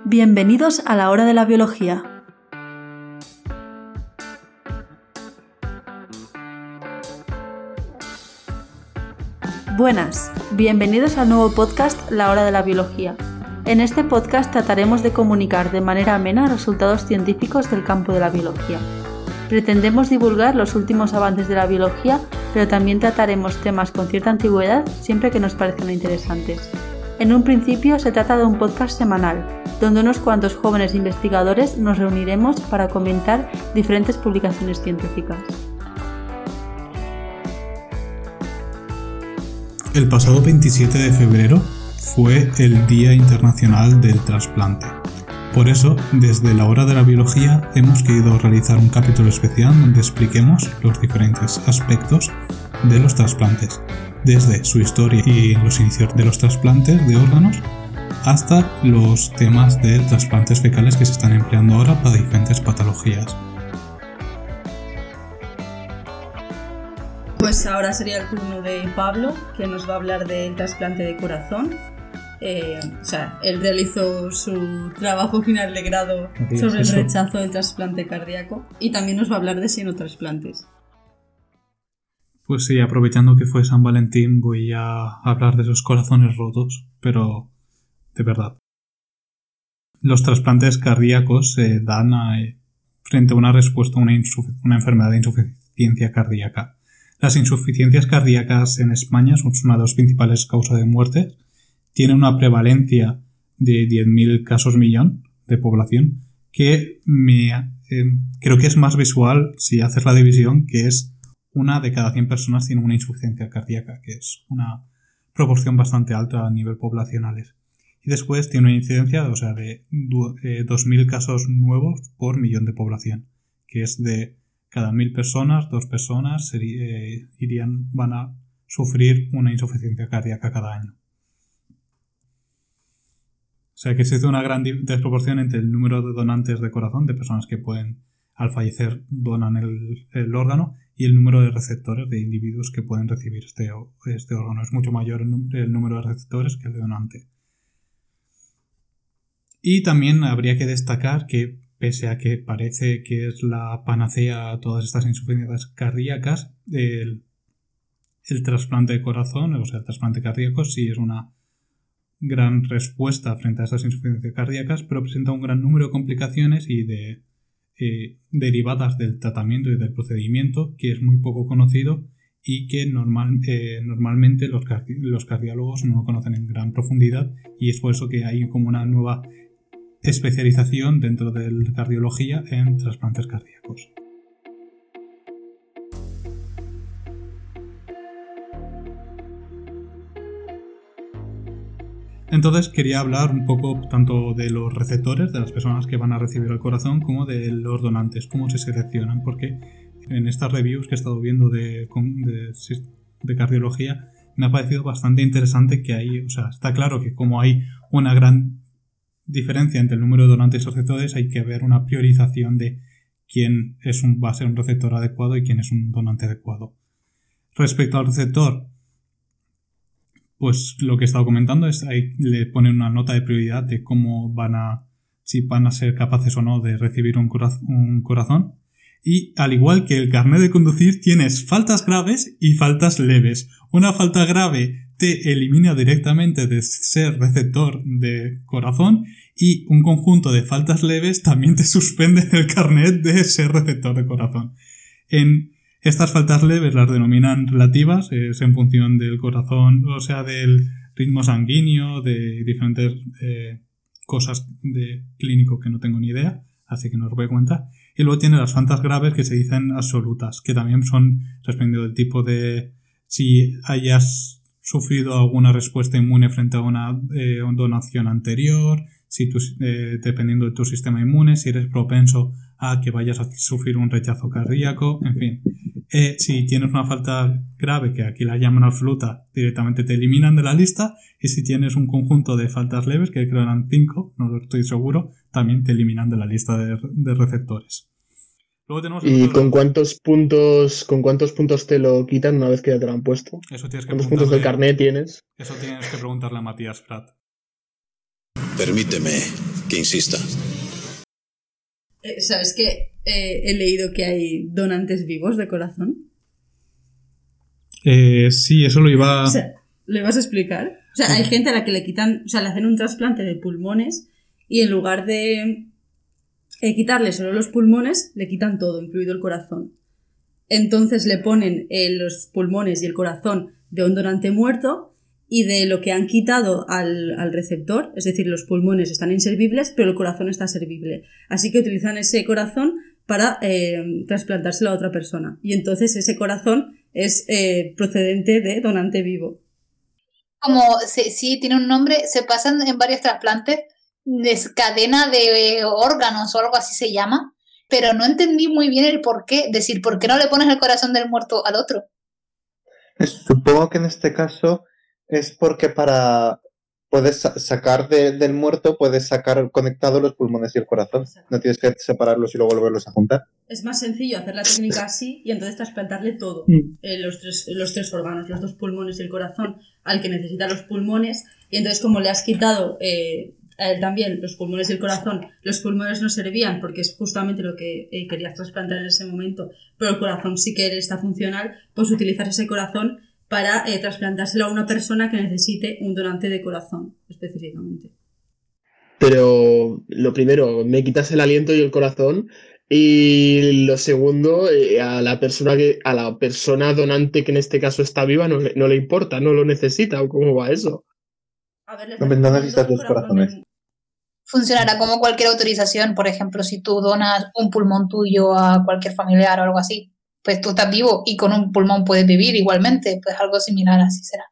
Bienvenidos a la hora de la biología. Buenas, bienvenidos al nuevo podcast La hora de la biología. En este podcast trataremos de comunicar de manera amena resultados científicos del campo de la biología. Pretendemos divulgar los últimos avances de la biología, pero también trataremos temas con cierta antigüedad siempre que nos parezcan interesantes. En un principio se trata de un podcast semanal, donde unos cuantos jóvenes investigadores nos reuniremos para comentar diferentes publicaciones científicas. El pasado 27 de febrero fue el Día Internacional del Trasplante. Por eso, desde la hora de la biología hemos querido realizar un capítulo especial donde expliquemos los diferentes aspectos de los trasplantes, desde su historia y los inicios de los trasplantes de órganos hasta los temas de trasplantes fecales que se están empleando ahora para diferentes patologías. Pues ahora sería el turno de Pablo, que nos va a hablar del trasplante de corazón. Él realizó su trabajo final de grado sobre el rechazo del trasplante cardíaco y también nos va a hablar de xenotrasplantes. Pues sí, aprovechando que fue San Valentín voy a hablar de esos corazones rotos, pero de verdad. Los trasplantes cardíacos se dan frente a una respuesta a una enfermedad de insuficiencia cardíaca. Las insuficiencias cardíacas en España son una de las principales causas de muerte. Tiene una prevalencia de 10.000 casos millón de población, que creo que es más visual si haces la división, que es 1 de cada 100 personas tiene una insuficiencia cardíaca, que es una proporción bastante alta a nivel poblacional. Y después tiene una incidencia de 2.000 casos nuevos por millón de población, que es de cada 1.000 personas, 2 personas van a sufrir una insuficiencia cardíaca cada año. O sea que existe una gran desproporción entre el número de donantes de corazón, de personas que al fallecer donan el órgano, y el número de receptores de individuos que pueden recibir este órgano. Es mucho mayor el número de receptores que el de donante. Y también habría que destacar que, pese a que parece que es la panacea a todas estas insuficiencias cardíacas, el trasplante de corazón, o sea, el trasplante cardíaco, sí es una gran respuesta frente a esas insuficiencias cardíacas, pero presenta un gran número de complicaciones y de derivadas del tratamiento y del procedimiento, que es muy poco conocido y que normalmente los cardiólogos no conocen en gran profundidad, y es por eso que hay como una nueva especialización dentro de la cardiología en trasplantes cardíacos. Entonces quería hablar un poco tanto de los receptores, de las personas que van a recibir el corazón, como de los donantes, cómo se seleccionan, porque en estas reviews que he estado viendo de cardiología me ha parecido bastante interesante que está claro que como hay una gran diferencia entre el número de donantes y receptores, hay que ver una priorización de quién va a ser un receptor adecuado y quién es un donante adecuado. Respecto al receptor, pues lo que he estado comentando es ahí le ponen una nota de prioridad de si van a ser capaces o no de recibir un corazón. Y al igual que el carnet de conducir, tienes faltas graves y faltas leves. Una falta grave te elimina directamente de ser receptor de corazón, y un conjunto de faltas leves también te suspende el carnet de ser receptor de corazón. Estas faltas leves las denominan relativas, es en función del corazón, o sea, del ritmo sanguíneo, de diferentes cosas de clínico que no tengo ni idea, así que no os voy a contar. Y luego tiene las faltas graves, que se dicen absolutas, que también son dependiendo del tipo de si hayas sufrido alguna respuesta inmune frente a una donación anterior, dependiendo de tu sistema inmune, si eres propenso a que vayas a sufrir un rechazo cardíaco, en fin. Si tienes una falta grave, que aquí la llaman absoluta, directamente te eliminan de la lista, y si tienes un conjunto de faltas leves, que creo eran 5, no lo estoy seguro, también te eliminan de la lista de receptores. Luego tenemos ¿Y con cuántos puntos te lo quitan una vez que ya te lo han puesto? Eso tienes que ¿Cuántos puntos del carnet tienes? Eso tienes que preguntarle a Matías Prat. Permíteme que insista. ¿Sabes que he leído que hay donantes vivos de corazón? Sí, eso lo iba... O sea, ¿lo ibas a explicar? O sea, hay gente a la que le quitan... O sea, le hacen un trasplante de pulmones y en lugar de quitarle solo los pulmones, le quitan todo, incluido el corazón. Entonces le ponen los pulmones y el corazón de un donante muerto y de lo que han quitado al receptor, es decir, los pulmones están inservibles, pero el corazón está servible. Así que utilizan ese corazón para trasplantárselo a otra persona. Y entonces ese corazón es procedente de donante vivo. Como sí tiene un nombre, se pasan en varios trasplantes, cadena de órganos o algo así se llama, pero no entendí muy bien el por qué. Decir, ¿por qué no le pones el corazón del muerto al otro? Supongo que en este caso es porque puedes sacar del muerto, puedes sacar conectados los pulmones y el corazón. Exacto. No tienes que separarlos y luego volverlos a juntar. Es más sencillo hacer la técnica así y entonces trasplantarle todo, los tres órganos, los 2 pulmones y el corazón, al que necesita los pulmones, y entonces como le has quitado a él también los pulmones y el corazón, los pulmones no servían porque es justamente lo que querías trasplantar en ese momento, pero el corazón sí que está funcional, pues utilizar ese corazón para trasplantárselo a una persona que necesite un donante de corazón, específicamente. Pero lo primero, me quitas el aliento y el corazón. Y lo segundo, a la persona donante, que en este caso está viva, no le importa, no lo necesita. ¿O cómo va eso? A ver, No necesitas 2 corazones. Funcionará como cualquier autorización. Por ejemplo, si tú donas un pulmón tuyo a cualquier familiar o algo así, pues tú estás vivo y con un pulmón puedes vivir igualmente, pues algo similar así será.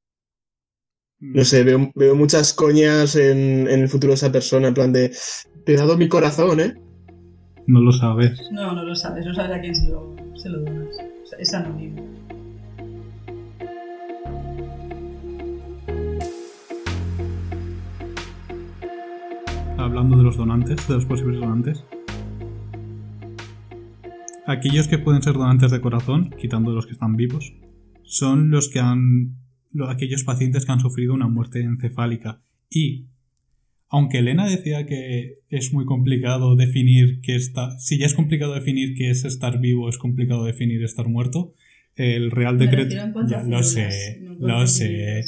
No sé, veo muchas coñas en el futuro de esa persona, en plan de, te he dado mi corazón, ¿eh? No lo sabes. No lo sabes, no sabes a quién se lo donas. O sea, es anónimo. Hablando de los donantes, de los posibles donantes. Aquellos que pueden ser donantes de corazón, quitando los que están vivos, son aquellos pacientes que han sufrido una muerte encefálica. Y, aunque Elena decía que es muy complicado definir si ya es complicado definir qué es estar vivo, es complicado definir estar muerto, el Real Decreto... Ya, lo sé.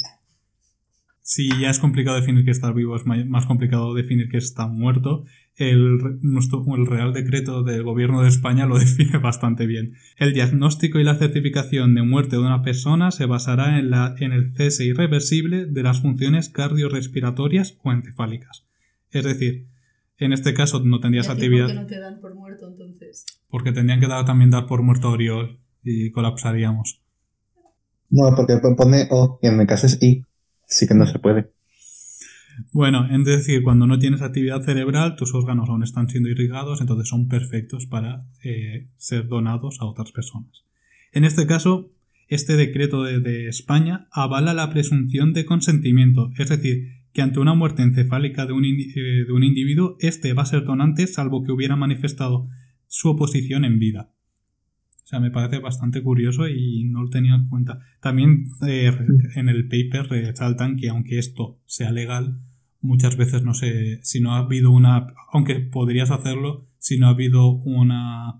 Si ya es complicado definir que estar vivo, es más complicado definir que está muerto. El Real Decreto del Gobierno de España lo define bastante bien. El diagnóstico y la certificación de muerte de una persona se basará en el cese irreversible de las funciones cardiorrespiratorias o encefálicas. Es decir, en este caso no tendrías actividad... ¿Por qué no te dan por muerto entonces? Porque tendrían que también dar por muerto a Oriol y colapsaríamos. No, porque pone O y en mi caso es I. Sí que no se puede. Bueno, es decir, cuando no tienes actividad cerebral, tus órganos aún están siendo irrigados, entonces son perfectos para ser donados a otras personas. En este caso, este decreto de España avala la presunción de consentimiento, es decir, que ante una muerte encefálica de un individuo, este va a ser donante salvo que hubiera manifestado su oposición en vida. O sea, me parece bastante curioso y no lo tenía en cuenta. También en el paper resaltan que aunque esto sea legal, muchas veces no sé si no ha habido aunque podrías hacerlo, si no ha habido una...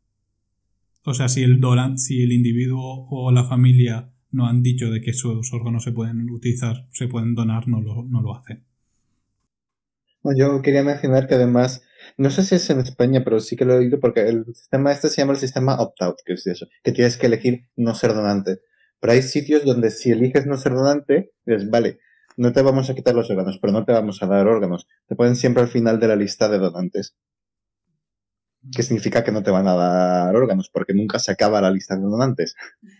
O sea, si el individuo o la familia no han dicho de que sus órganos se pueden utilizar, se pueden donar, no lo hacen. Yo quería mencionar que además, no sé si es en España, pero sí que lo he oído porque el sistema se llama el sistema opt-out, que es eso, que tienes que elegir no ser donante. Pero hay sitios donde si eliges no ser donante, dices, vale, no te vamos a quitar los órganos, pero no te vamos a dar órganos. Te ponen siempre al final de la lista de donantes. Que significa que no te van a dar órganos, porque nunca se acaba la lista de donantes.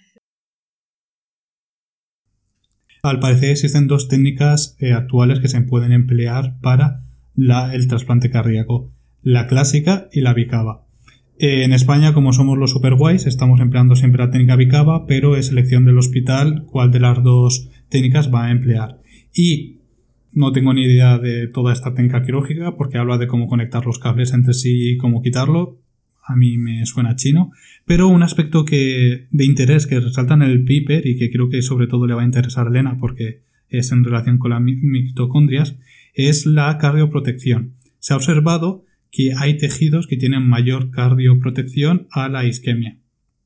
Al parecer existen 2 técnicas actuales que se pueden emplear para el trasplante cardíaco, la clásica y la bicava. En España, como somos los super guays, estamos empleando siempre la técnica bicava, pero es elección del hospital cuál de las 2 técnicas va a emplear. Y no tengo ni idea de toda esta técnica quirúrgica porque habla de cómo conectar los cables entre sí y cómo quitarlo. A mí me suena chino, pero un aspecto de interés que resalta en el paper y que creo que sobre todo le va a interesar a Elena porque es en relación con las mitocondrias, es la cardioprotección. Se ha observado que hay tejidos que tienen mayor cardioprotección a la isquemia.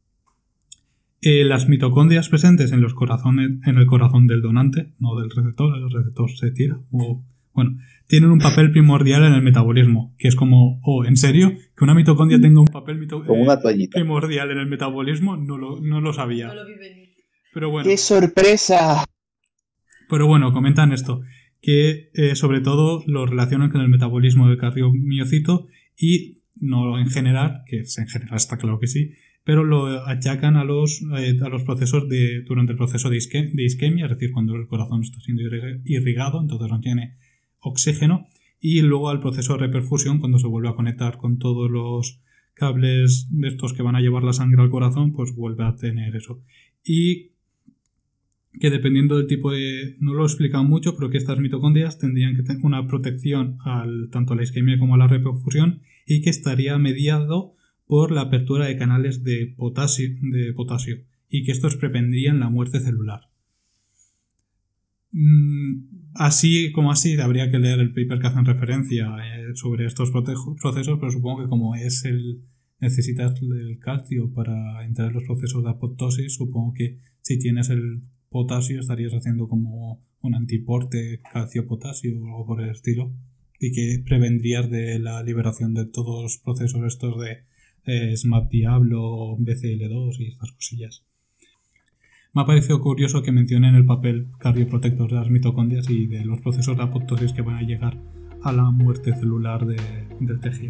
Las mitocondrias presentes en el corazón del donante, no del receptor, el receptor se tira, tienen un papel primordial en el metabolismo, que es como, ¿en serio? Que una mitocondria tenga un papel primordial en el metabolismo, no lo sabía. No lo vi venir. Pero bueno. ¡Qué sorpresa! Pero bueno, comentan esto, que sobre todo lo relacionan con el metabolismo del cardiomiocito y no en general, que en general está claro que sí, pero lo achacan a los procesos durante el proceso de isquemia, es decir, cuando el corazón está siendo irrigado, entonces no tiene oxígeno, y luego al proceso de reperfusión, cuando se vuelve a conectar con todos los cables de estos que van a llevar la sangre al corazón, pues vuelve a tener eso. Y que dependiendo del tipo de... no lo he explicado mucho, pero que estas mitocondrias tendrían que tener una protección tanto a la isquemia como a la reperfusión, y que estaría mediado por la apertura de canales de potasio y que estos prevendrían la muerte celular. Así habría que leer el paper que hacen referencia sobre estos procesos, pero supongo que como necesitas el calcio para entrar en los procesos de apoptosis, supongo que si tienes el potasio estarías haciendo como un antiporte calcio-potasio o algo por el estilo, y que prevendrías de la liberación de todos los procesos estos de SMAP Diablo, BCL2 y estas cosillas. Me ha parecido curioso que mencionen el papel cardioprotector de las mitocondrias y de los procesos de apoptosis que van a llegar a la muerte celular del tejido.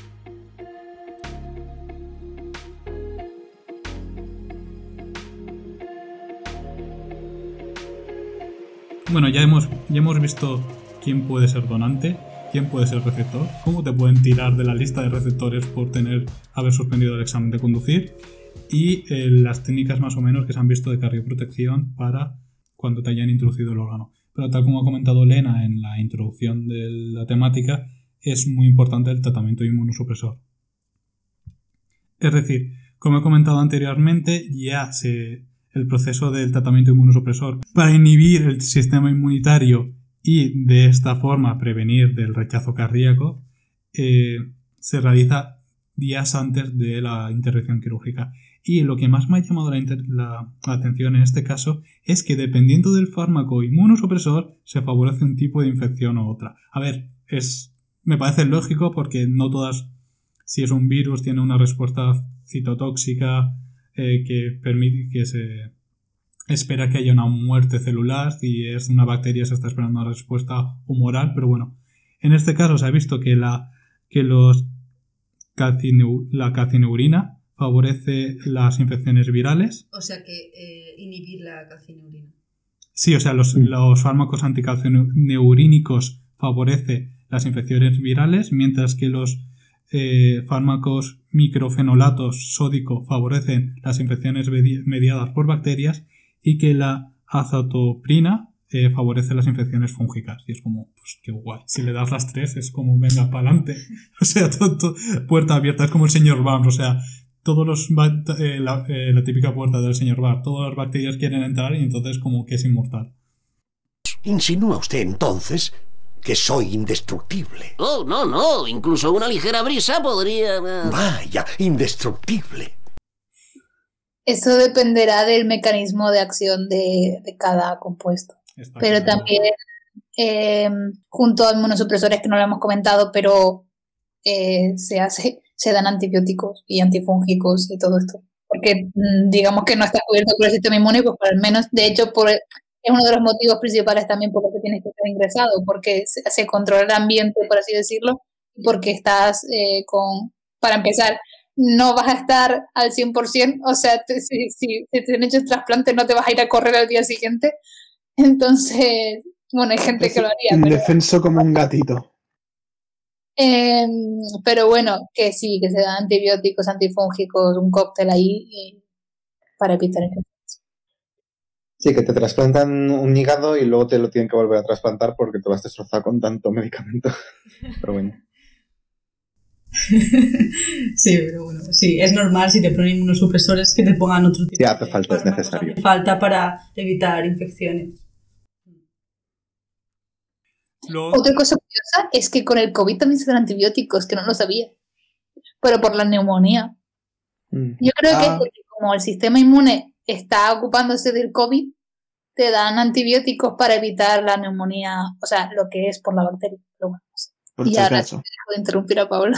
Bueno, ya hemos visto quién puede ser donante, quién puede ser receptor, cómo te pueden tirar de la lista de receptores por haber suspendido el examen de conducir, y las técnicas más o menos que se han visto de cardioprotección para cuando te hayan introducido el órgano. Pero tal como ha comentado Lena en la introducción de la temática, es muy importante el tratamiento inmunosupresor. Es decir, como he comentado anteriormente, el proceso del tratamiento inmunosupresor para inhibir el sistema inmunitario y de esta forma prevenir del rechazo cardíaco se realiza días antes de la intervención quirúrgica. Y lo que más me ha llamado la atención en este caso es que dependiendo del fármaco inmunosupresor se favorece un tipo de infección u otra. A ver, me parece lógico porque no todas, si es un virus, tiene una respuesta citotóxica que permite que se espera que haya una muerte celular. Si es una bacteria se está esperando una respuesta humoral, pero bueno, en este caso se ha visto que la calcineurina favorece las infecciones virales. O sea que inhibir la calcineurina. Sí, o sea, los fármacos anticalcineurínicos favorecen las infecciones virales, mientras que los fármacos microfenolatos sódico favorecen las infecciones mediadas por bacterias, y que la azotoprina favorece las infecciones fúngicas. Y es como, pues qué guay. Si le das las tres es como, venga, para adelante. O sea, puerta abierta. Es como el señor Barnes. O sea, la típica puerta del señor Barnes. Todas las bacterias quieren entrar y entonces como que es inmortal. ¿Insinúa usted entonces que soy indestructible? Oh, no. Incluso una ligera brisa podría... Vaya, indestructible. Eso dependerá del mecanismo de acción de cada compuesto. Pero también junto a inmunosupresores que no lo hemos comentado, pero se dan antibióticos y antifúngicos y todo esto. Porque digamos que no está cubierto por el sistema inmune, pues al menos, de hecho, es uno de los motivos principales también por los que tienes que estar ingresado, porque se controla el ambiente, por así decirlo, porque estás para empezar, no vas a estar al 100%, o sea, si te han hecho el trasplante no te vas a ir a correr al día siguiente. Entonces, bueno, hay gente que lo haría. Indefenso como un gatito. Pero bueno, que sí, que se dan antibióticos, antifúngicos, un cóctel ahí para evitar eso. Sí, que te trasplantan un hígado y luego te lo tienen que volver a trasplantar porque te lo has destrozado con tanto medicamento. Pero bueno. Sí, pero bueno, sí, es normal si te ponen inmunosupresores que te pongan otro tipo de hace falta, es necesario. Hace falta para evitar infecciones. Otra cosa curiosa es que con el COVID también se dan antibióticos, que no lo sabía. Pero por la neumonía. Yo creo que como el sistema inmune está ocupándose del COVID, te dan antibióticos para evitar la neumonía, o sea, lo que es por la bacteria. Pero bueno, no sé. Por Y si ahora acaso. dejo de interrumpir a Paula.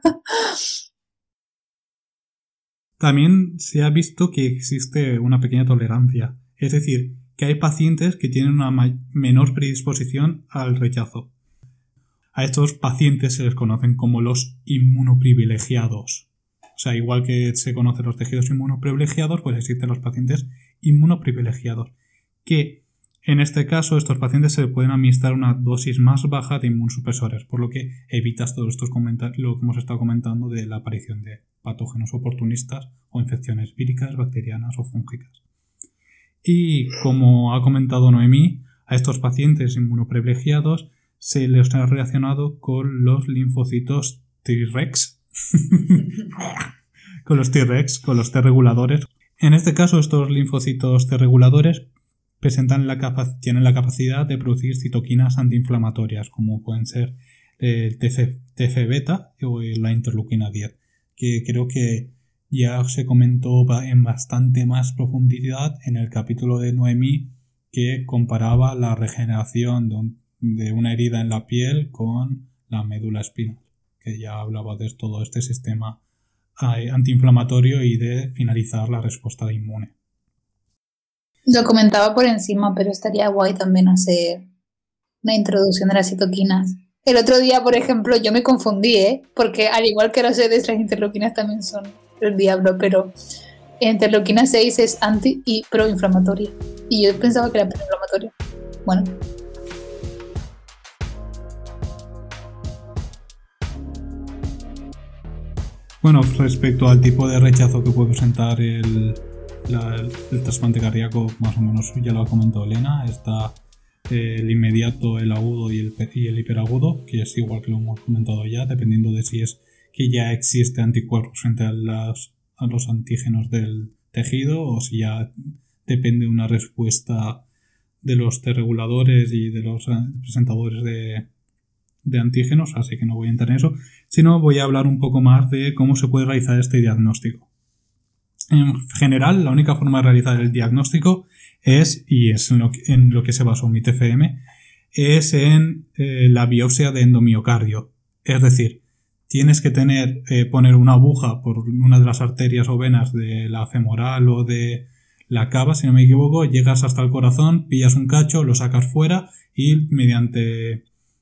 También se ha visto que existe una pequeña tolerancia, es decir, que hay pacientes que tienen una menor predisposición al rechazo. A estos pacientes se les conocen como los inmunoprivilegiados. O sea, igual que se conocen los tejidos inmunoprivilegiados, pues existen los pacientes inmunoprivilegiados, que en este caso estos pacientes se pueden administrar una dosis más baja de inmunosupresores, por lo que evitas todos estos lo que hemos estado comentando de la aparición de patógenos oportunistas o infecciones víricas, bacterianas o fúngicas. Y como ha comentado Noemí, a estos pacientes inmunoprivilegiados se les ha relacionado con los linfocitos T-Rex, con los T-Rex, con los T-reguladores. En este caso, estos linfocitos T-reguladores tienen la capacidad de producir citoquinas antiinflamatorias, como pueden ser el TF-beta o la interleuquina 10, que creo que ya se comentó en bastante más profundidad en el capítulo de Noemí, que comparaba la regeneración de una herida en la piel con la médula espinal, que ya hablaba de todo este sistema antiinflamatorio y de finalizar la respuesta inmune. Lo comentaba por encima, pero estaría guay también hacer una introducción de las citoquinas. El otro día, por ejemplo, yo me confundí, porque al igual que las sedes, las interleuquinas también son el diablo, pero interleuquina 6 es anti y proinflamatoria. Y yo pensaba que era proinflamatoria. Bueno. Bueno, respecto al tipo de rechazo que puede presentar el trasplante cardíaco, más o menos ya lo ha comentado Elena. Está el inmediato, el agudo y el hiperagudo, que es igual que lo hemos comentado ya, dependiendo de si es que ya existe anticuerpos frente a los antígenos del tejido o si ya depende de una respuesta de los T-reguladores y de los presentadores de antígenos, así que no voy a entrar en eso, sino voy a hablar un poco más de cómo se puede realizar este diagnóstico. En general, la única forma de realizar el diagnóstico es en lo que se basó mi TFM, es en la biopsia de endomiocardio. Es decir, tienes que poner una aguja por una de las arterias o venas de la femoral o de la cava, si no me equivoco, llegas hasta el corazón, pillas un cacho, lo sacas fuera y mediante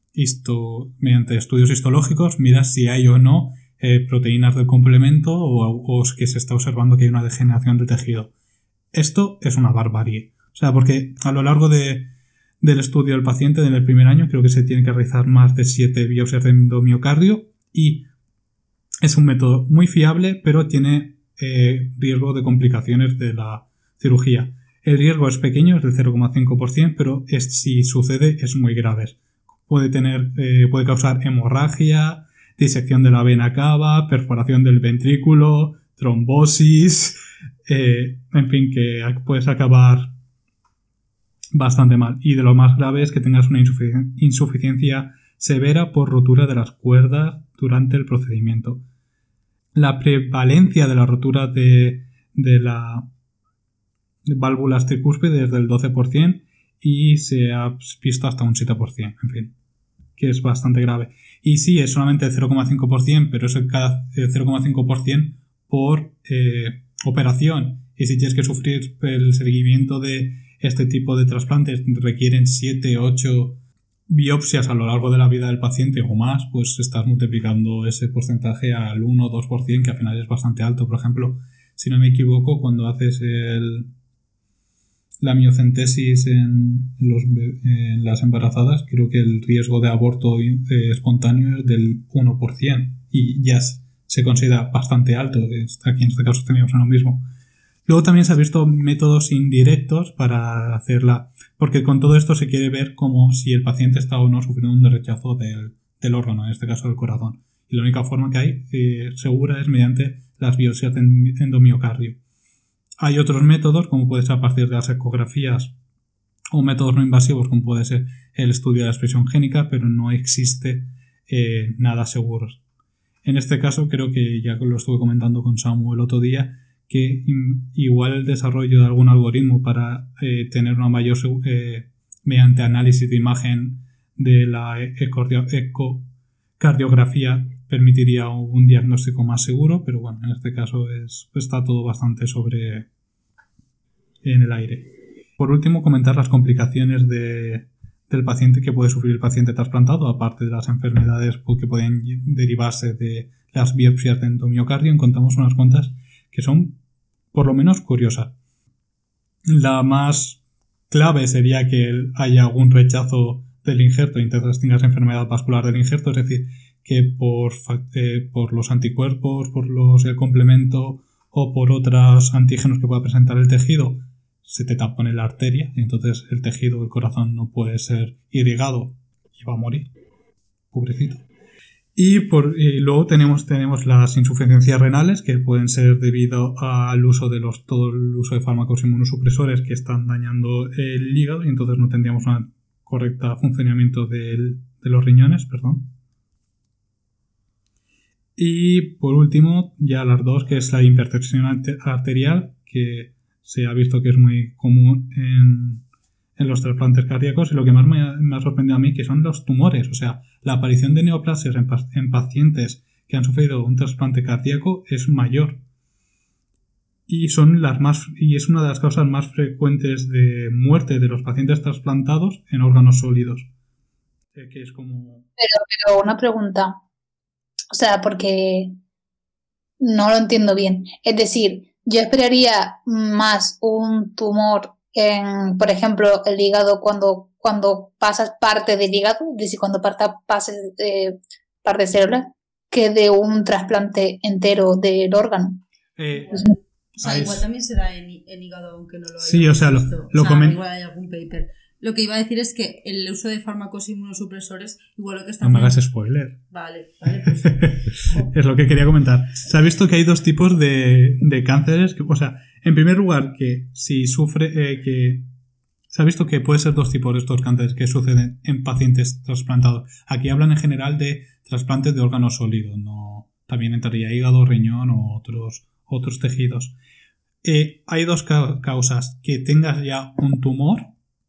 estudios histológicos miras si hay o no proteínas del complemento o que se está observando que hay una degeneración del tejido. Esto es una barbarie. O sea, porque a lo largo del estudio del paciente, en el primer año, creo que se tiene que realizar más de 7 biopsias de endomiocardio y es un método muy fiable, pero tiene riesgo de complicaciones de la cirugía. El riesgo es pequeño, es del 0,5%, pero si sucede es muy grave. Puede causar hemorragia, disección de la vena cava, perforación del ventrículo, trombosis, en fin, que puedes acabar bastante mal. Y de lo más grave es que tengas una insuficiencia severa por rotura de las cuerdas durante el procedimiento. La prevalencia de la rotura de la válvulas tricúspides es del 12% y se ha visto hasta un 7%, en fin, que es bastante grave. Y sí, es solamente el 0,5%, pero es el 0,5% por operación. Y si tienes que sufrir el seguimiento de este tipo de trasplantes, requieren 7, 8 biopsias a lo largo de la vida del paciente o más, pues estás multiplicando ese porcentaje al 1 o 2%, que al final es bastante alto. Por ejemplo, si no me equivoco, cuando haces la miocentesis en las embarazadas, creo que el riesgo de aborto espontáneo es del 1% y ya se considera bastante alto. Aquí en este caso teníamos lo mismo. Luego también se han visto métodos indirectos para hacerla, porque con todo esto se quiere ver como si el paciente está o no sufriendo un rechazo del órgano, en este caso del corazón. Y la única forma que hay segura es mediante las biopsias de endomiocardio. Hay otros métodos, como puede ser a partir de las ecografías o métodos no invasivos como puede ser el estudio de la expresión génica, pero no existe nada seguro. En este caso creo que ya lo estuve comentando con Samu el otro día, que igual el desarrollo de algún algoritmo para tener una mayor mediante análisis de imagen de la ecocardiografía permitiría un diagnóstico más seguro, pero bueno, en este caso está todo bastante en el aire. Por último, comentar las complicaciones del paciente que puede sufrir el paciente trasplantado, aparte de las enfermedades que pueden derivarse de las biopsias de endomiocardio. Encontramos unas cuantas que son por lo menos curiosas. La más clave sería que haya algún rechazo del injerto y entonces tengas enfermedad vascular del injerto, es decir, que por los anticuerpos, por el complemento o por otros antígenos que pueda presentar el tejido, se te tapone la arteria y entonces el tejido del corazón no puede ser irrigado y va a morir. Pobrecito. Y luego tenemos las insuficiencias renales, que pueden ser debido al uso de todo el uso de fármacos inmunosupresores que están dañando el hígado y entonces no tendríamos un correcto funcionamiento de los riñones, perdón. Y por último, ya las dos, que es la hipertensión arterial, que se ha visto que es muy común en los trasplantes cardíacos, y lo que más me ha sorprendido a mí que son los tumores, o sea, la aparición de neoplasias en pacientes que han sufrido un trasplante cardíaco es mayor y es una de las causas más frecuentes de muerte de los pacientes trasplantados en órganos sólidos, que es como... Pero una pregunta, o sea, porque no lo entiendo bien, es decir, yo esperaría más un tumor en, por ejemplo, el hígado cuando pasas parte del hígado, es decir, cuando pases parte células, que de un trasplante entero del órgano. O sea, igual también se da en hígado, aunque no lo haya sí, o sea, visto. Igual hay algún paper. Lo que iba a decir es que el uso de fármacos inmunosupresores, igual lo que está haciendo... No me hagas spoiler. Vale, pues... Es lo que quería comentar. Se ha visto que hay dos tipos de cánceres. O sea, en primer lugar, que si sufre... se ha visto que puede ser dos tipos de estos cánceres que suceden en pacientes trasplantados. Aquí hablan en general de trasplantes de órganos sólidos. No, también entraría hígado, riñón o otros tejidos. Hay dos causas. Que tengas ya un tumor,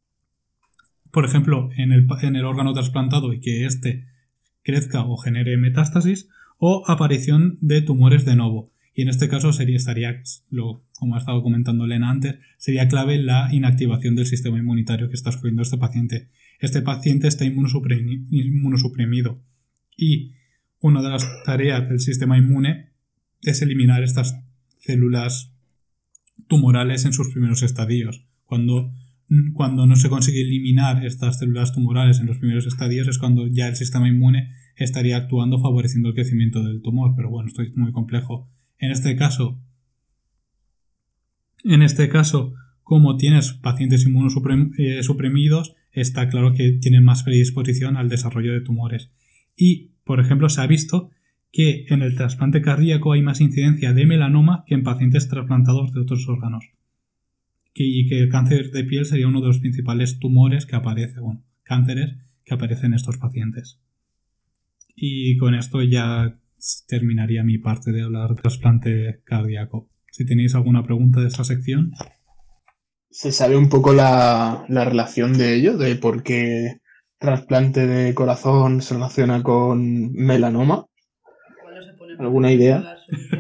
por ejemplo, en el órgano trasplantado y que éste crezca o genere metástasis, o aparición de tumores de novo. Y en este caso como ha estado comentando Elena antes, sería clave la inactivación del sistema inmunitario que está sufriendo este paciente. Este paciente está inmunosuprimido y una de las tareas del sistema inmune es eliminar estas células tumorales en sus primeros estadios. Cuando no se consigue eliminar estas células tumorales en los primeros estadios es cuando ya el sistema inmune estaría actuando favoreciendo el crecimiento del tumor. Pero bueno, esto es muy complejo. En este caso, como tienes pacientes inmunosuprimidos, está claro que tienen más predisposición al desarrollo de tumores. Y, por ejemplo, se ha visto que en el trasplante cardíaco hay más incidencia de melanoma que en pacientes trasplantados de otros órganos. Y que el cáncer de piel sería uno de los principales tumores que cánceres que aparecen en estos pacientes. Y con esto ya terminaría mi parte de hablar de trasplante cardíaco. Si tenéis alguna pregunta de esta sección. ¿Se sabe un poco la relación de ello? ¿De por qué trasplante de corazón se relaciona con melanoma? ¿Alguna idea?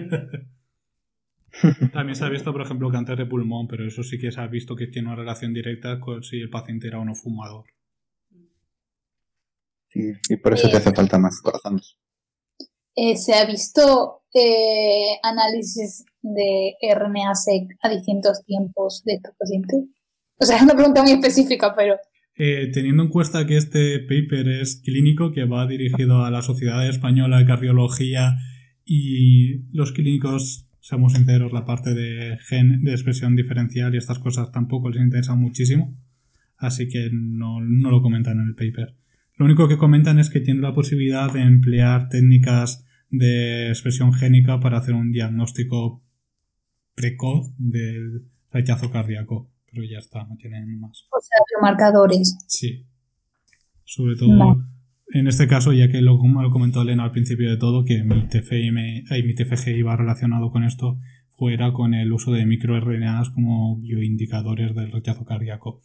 También se ha visto, por ejemplo, cáncer de pulmón, pero eso sí que se ha visto que tiene una relación directa con si el paciente era o no fumador. Sí, y por eso te hace falta más corazones. Se ha visto análisis de RNA-seq a distintos tiempos de estos pacientes. O sea, es una pregunta muy específica, pero... Teniendo en cuenta que este paper es clínico, que va dirigido a la Sociedad Española de Cardiología y los clínicos, seamos sinceros, la parte de expresión diferencial y estas cosas tampoco les interesan muchísimo, así que no lo comentan en el paper. Lo único que comentan es que tiene la posibilidad de emplear técnicas de expresión génica para hacer un diagnóstico precoz del rechazo cardíaco. pero ya está, no tienen más. O sea, biomarcadores. Sí. Sobre todo, en este caso, ya que lo comentó Elena al principio de todo, que mi TFG iba relacionado con esto, fuera con el uso de microRNAs como bioindicadores del rechazo cardíaco.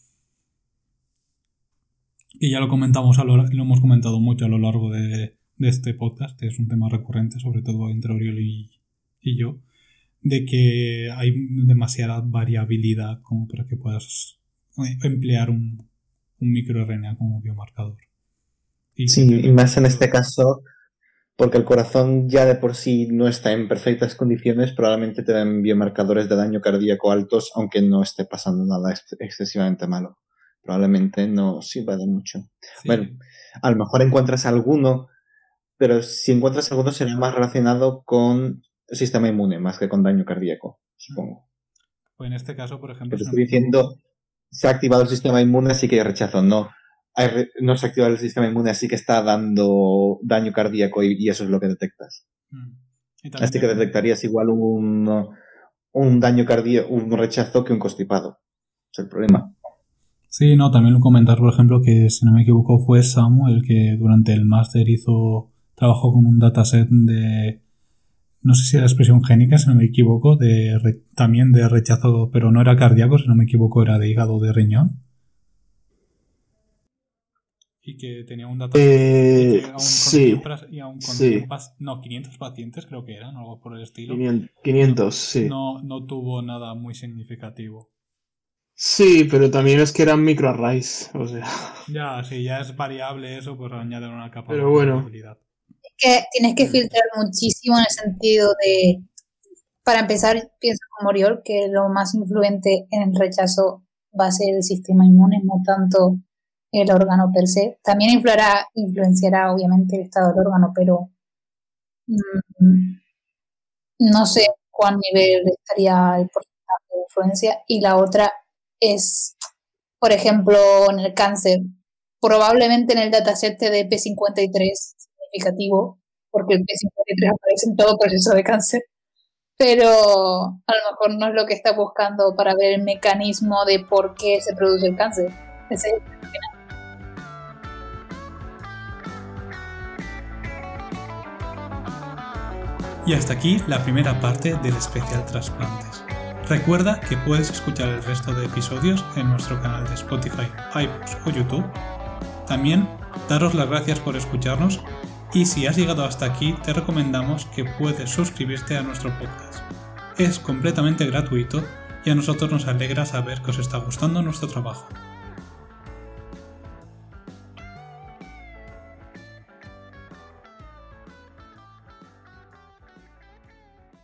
Y ya lo hemos comentado mucho a lo largo de este podcast, es un tema recurrente, sobre todo entre Oriol y yo, de que hay demasiada variabilidad como para que puedas emplear un microRNA como biomarcador. Y más en este caso, porque el corazón ya de por sí no está en perfectas condiciones, probablemente te den biomarcadores de daño cardíaco altos, aunque no esté pasando nada excesivamente malo. Probablemente no sirva de mucho. Sí. Bueno, a lo mejor encuentras alguno, pero si encuentras alguno será más relacionado con el sistema inmune, más que con daño cardíaco, supongo. Pues en este caso, por ejemplo... Te estoy diciendo, se ha activado el sistema inmune, así que hay rechazo. No se ha activado el sistema inmune, así que está dando daño cardíaco y eso es lo que detectas. Así que detectarías igual un daño cardíaco, un rechazo que un constipado. Es el problema. Sí, no, también lo comentar, por ejemplo, que si no me equivoco fue Samu el que durante el máster trabajó con un dataset de, no sé si era expresión génica, si no me equivoco, también de rechazo, pero no era cardíaco, si no me equivoco, era de hígado o de riñón. Y que tenía un dataset sí. 500 pacientes creo que eran, algo por el estilo. 500, sí. No tuvo nada muy significativo. Sí, pero también es que eran microarrays, o sea... Ya, sí, ya es variable eso, pues añadir una capa de variabilidad. Es que tienes que filtrar muchísimo en el sentido de... Para empezar, pienso como Oriol, que lo más influente en el rechazo va a ser el sistema inmune, no tanto el órgano per se. También influenciará obviamente el estado del órgano, pero no sé cuál nivel estaría el porcentaje de influencia. Y la otra es, por ejemplo, en el cáncer, probablemente en el dataset de P53 significativo, porque el P53 aparece en todo proceso de cáncer, pero a lo mejor no es lo que está buscando para ver el mecanismo de por qué se produce el cáncer. Ese es el final. Y hasta aquí la primera parte del especial trasplantes. Recuerda que puedes escuchar el resto de episodios en nuestro canal de Spotify, iVoox o YouTube. También daros las gracias por escucharnos y si has llegado hasta aquí te recomendamos que puedes suscribirte a nuestro podcast. Es completamente gratuito y a nosotros nos alegra saber que os está gustando nuestro trabajo.